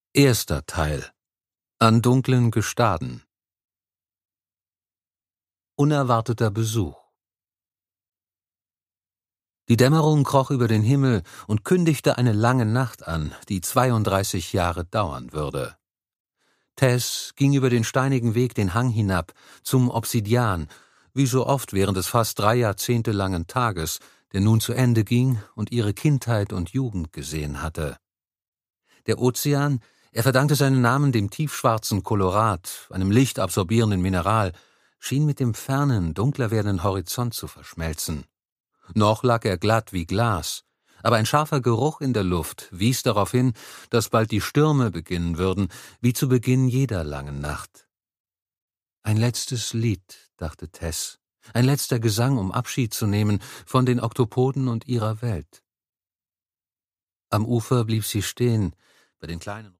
Erster Teil. An dunklen Gestaden. Unerwarteter Besuch. Die Dämmerung kroch über den Himmel und kündigte eine lange Nacht an, die 32 Jahre dauern würde. Tess ging über den steinigen Weg den Hang hinab, zum Obsidian, wie so oft während des fast 3 Jahrzehnte langen Tages, der nun zu Ende ging und ihre Kindheit und Jugend gesehen hatte. Der Ozean, er verdankte seinen Namen dem tiefschwarzen Kolorat, einem lichtabsorbierenden Mineral, schien mit dem fernen, dunkler werdenden Horizont zu verschmelzen. Noch lag er glatt wie Glas, aber ein scharfer Geruch in der Luft wies darauf hin, dass bald die Stürme beginnen würden, wie zu Beginn jeder langen Nacht. Ein letztes Lied, dachte Tess, ein letzter Gesang, um Abschied zu nehmen von den Oktopoden und ihrer Welt. Am Ufer blieb sie stehen, bei den kleinen